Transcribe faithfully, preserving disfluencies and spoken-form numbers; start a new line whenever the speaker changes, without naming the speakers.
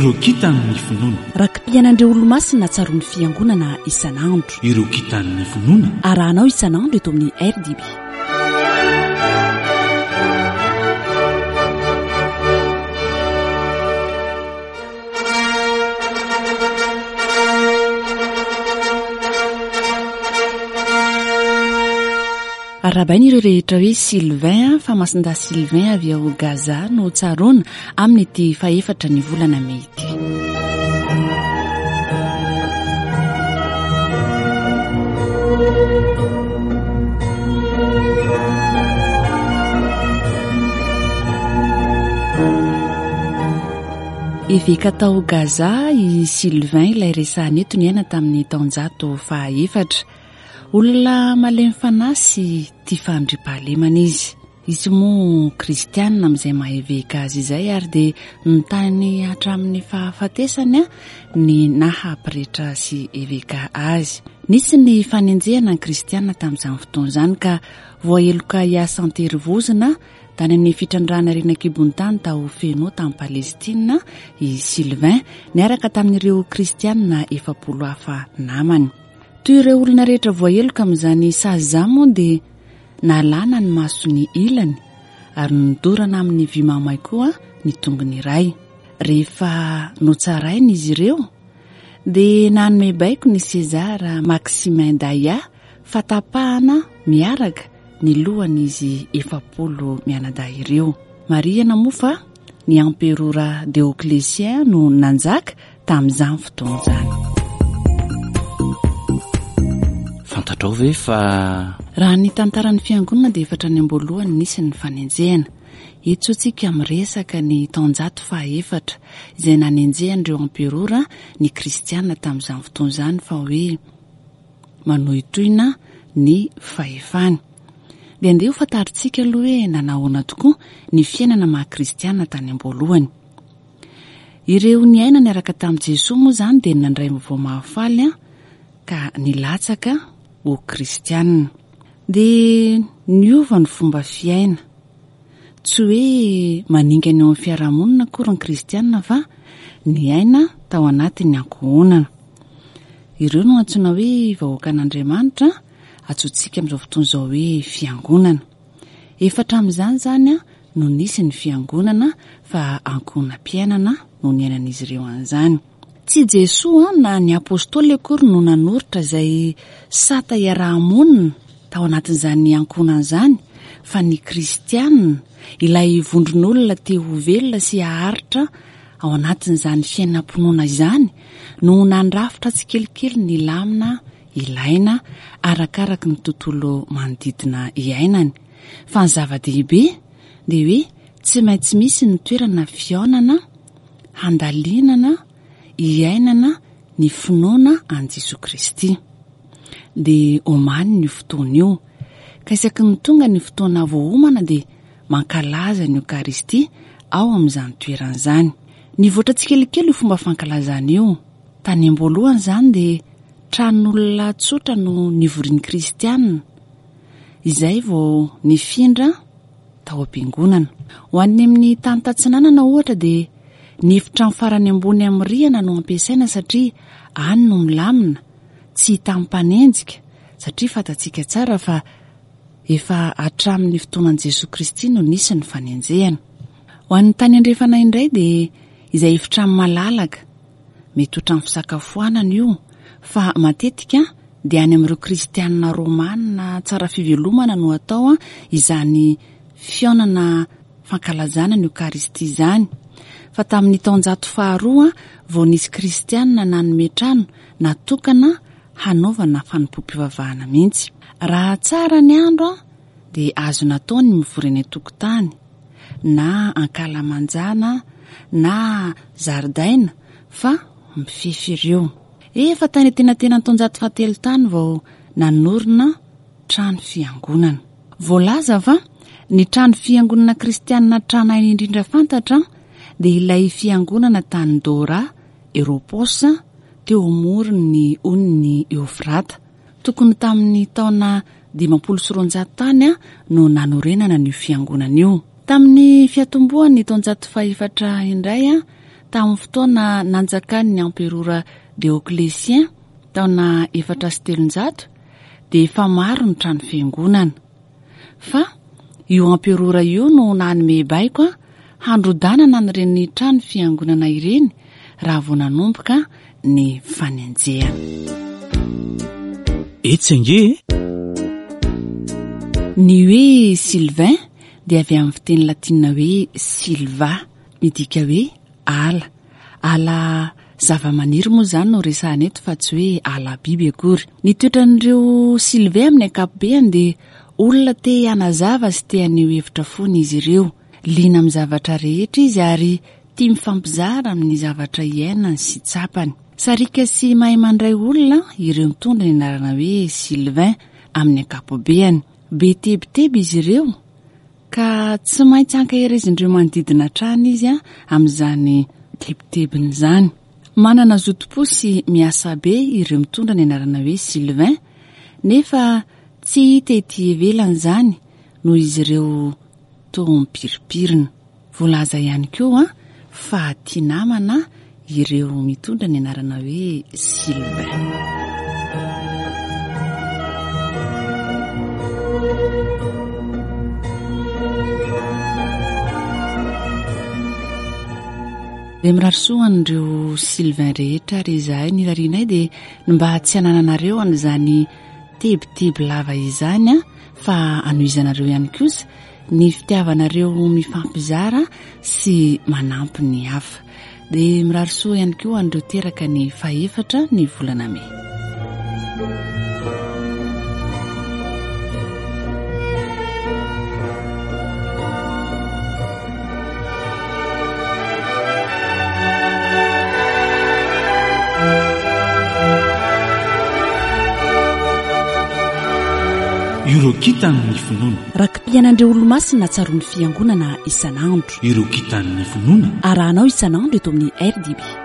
ireo kitan'ny finoana
rakim-pianandreo olo-masina tsaroany fiangonana isan'andro
ireo kitan'ny finoana
arahanao isan'andro eto amin'ny R D B. arahabainy ireo rehetra hoe Sylvain fa masinda Sylvain avy ao Gaza no tsaroana amin'ny ity faefatra ny volana Mey ity. Eveka tao Gaza i Sylvain ilay resahany eto ny aina tamin'ny taonjato fahaefatra. olona malemy fanahy sy tia fandriam-pahalemana izy. Izy moa kristianina amin'izay maha-eveka azy izay ary dia nitany hatramin'ny fahafatesany ny nahampirehetra sy eveka azy. Nisy ny fanenjehana ny kristianina tamin'izany fotoana izany ka voaheloka hiasa an-terivozina tany amin'ny fitrandrana renakibon-tany tao feno tamin'ny Palestina i Sylvain niaraka tamin'ireo kristianina efapolo hafa namany. Toy ireo olona rehetra voaheloka amin'izany sazy moa dia nalana ny masony ilany ary nidorana amin'ny vy mamay koa ny tongony iray. Rehefa notsarainy izy ireo dia nanome baiko ny Sezara Maximin Daia fatapahana miaraka ny lohan'izy efapolo mianadahy ireo. Mariana moa fa ny emperora Dioclétien no nanjaka tamin'izany fotoana izany.
Fantatrao ve fa
raha ny tantaran'ny fiangonana dia efatra ny amboalohany nisy ny fanenjehana. Eto tsika miresaka ny taonjato fahaefatra izay nanenjehan'ireo emperora ny kristianina tamin'izany fotoana izany fa hoe manohitoina ny fahefany. Dia andeha ho fantaritsika aloha hoe nanahoana tokoa ny fiainana maha-kristianina tany amboalohany. Ireo ny aina niaraka tamin'i Jesosy moa izany dia nandray vaovao mahafaly ka nilatsaka ho kristianina. Dia niova ny fomba fiaina. Tsy hoe maningana eo amin'ny fiarahamonina akory ny kristianina fa ny aina tao anatin'ny ankohonana. Ireo no antsoina hoe vahoaka an'Andriamanitra, antsointsika amin'izao fotoana izao hoe fiangonana. Efatra amin'izany zany no nisy ny fiangonana fa ankohonam-piainana no niainan'izy ireo an'izany. Tsy Jesosy na ny apôstôly akory no nanoritra izay sata iarahamonina tao anatin'izany ankohonana izany fa ny kristianina ilay vondron'olona te ho velona sy haharitra ao anatin'izany fiainam-pinoana izany no nandrafitra tsikelikely ny lamina ilaina arakaraka ny tontolo manodidina iainany. Fa ny zava-dehibe dia hoe tsy maintsy misy ny toerana fiaonana, handalinana, iainana ny finoana an' Jesosy Kristy. Dia omany ny fotoana io. Ka isaky ny tonga ny fotoana voahomana dia mankalaza ny Eucharistie ao amin'izany toerana izany. Ny voatra tsikelikely io fomba fankalazana io. Tany amboalohany izany dia tranon'olona tsotra no nivorian'ny kristianina. Izay vao nifindra tao am-piangonana. Ho an'ny amin'ny tany tatsinanana ohatra dia ny efitra farany ambony amin'ny rihana no ampiasaina satria any no milamina, tsy hitam-panenjika satria fatatsika tsara fa efa hatramin'ny fotoanan'i Jesosy Kristy no nisy ny fanenjehana. Ho an'ny tany andrefana indray dia izay efitra malalaka, mety ohatran'ny fisakafoanana io, fa matetika dia any amin'ireo kristianina romanina tsara fivelomana no atao izany fiaonana fankalazana ny Eucharistie izany. Fa tamin'ny taonjato faharoa vao nisy kristianina nanome trano natokana hanaovana fanompom-pivavahana mihitsy. Raha tsara ny andro dia azo natao ny mivoreny an-tokotany na ankalamanjana na zaridaina fa mifefy ireo. Efa tany tenatena ny taonjato fahatelo tany vao nanorina trano fiangonana. Voalaza fa ny trano fiangonana kristianina tranainy indrindra fantatra dia ilay fiangonana tany Dora Eroposa teo amorony on'ny Eufrata. Tokony tamin'ny taona dimampolo sy roanjato tany no nanorenana ny fiangonana io. Tamin'ny fiatombohan'ny taonjato fahaefatra indray tamin'ny fotoana nanjakany ny amperora Dioclétien taona efatra sy telonjato dia efa maro ny trano fiangonana. Fa io amperora io no nanome baiko handrodanana n'ireny trano fiangonana ireny raha vao nanomboka ny fanenjehana.
Etsange
ny hoe Sylvain dia avy amin'ny fiteny latina hoe Silva, midika hoe ala. Ala zava-maniry moa izany no resahana eto fa tsy hoe ala biby akory. Ny toetran'ireo Sylvain amin'ny ankapobeny dia olona te hanazava sy te haneho hevitra foana izy ireo. Liana amin'ny zavatra rehetra izy ary tia mifampizara amin'ny zavatra iainany sy tsapany. Sarika sy mahay mandray olona ireo mitondra ny anarana hoe Sylvain amin'ny ankapobeny. Be tebiteby izy ireo ka tsy maintsy ankaherezindreo manodidina trano izy a amin'izany tebitebiny izany. Manana zotom-po sy miasa be ireo mitondra ny anarana hoe Sylvain, nefa tsy hita ety ivelany izany noho izy ireo toa mipiripirina. Voalaza ihany koa fa tia namana ireo mitondra ny anarana hoe Sylvain. Dia mirarisoan'ireo Sylvain rehetra ry izahay ny rarinay dia mba tsy hanananareo an'izany tebiteby lava izany a fa anoizanareo ihany kosa ny fitiavanareo mifampizara sy manampy ny hafa. Dia mirarisoa ihany koa an'ireo teraka ny faefatra ny volana May.
Ireo kitan'ny finoana.
Rakim-pianandreo olo-masina tsaroan'ny fiangonana isan'andro.
Ireo kitan'ny finoana.
Arahanao isan'andro eto amin'ny R D B.